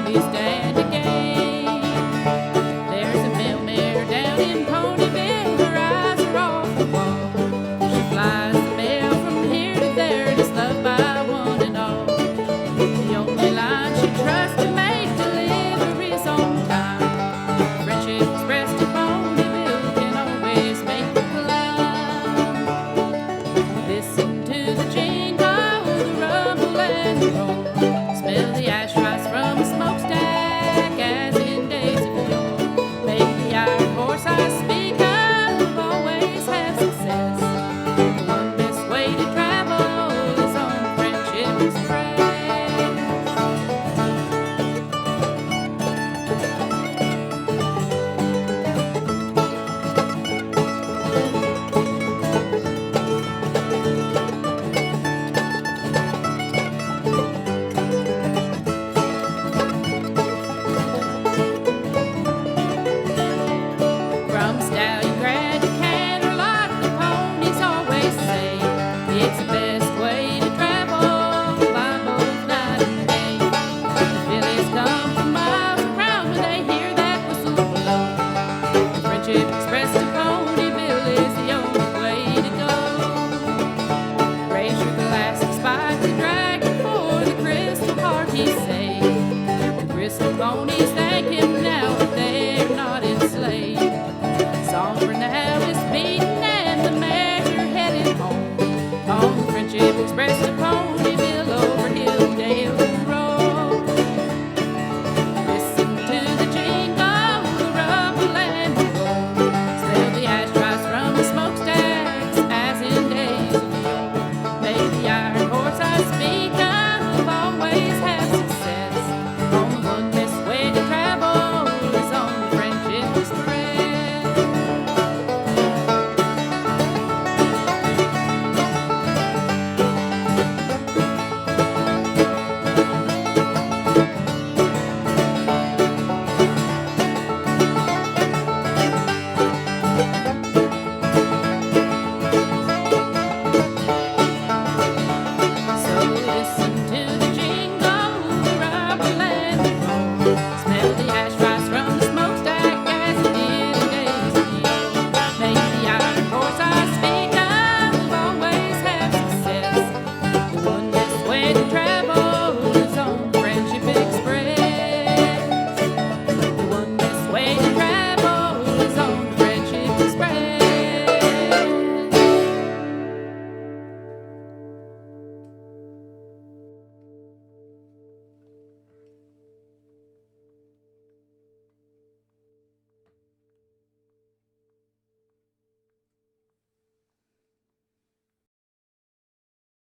you stand to gain. There's a mail mare down in Ponyville, her eyes are off the wall. She flies the mail from here to there, just loved by one and all. The only line she trusts to make deliveries on time. Friendship Express to Ponyville can always make the climb. Listen to the jingle, the rumble and the roar. Smell the ash rise from a smokestack as in days of yore. Make the iron horse I speak of always have success. The one best way to travel is on Friendship Express. From Stallion Grad to Canterlot, the ponies always say it's the best way to travel by both night and day. The fillies come from miles around when they hear that whistle blow. The Friendship Express to Ponyville is the only way to go. Raise your glass and spike the dragon for the Crystal Party say. The Crystal Ponies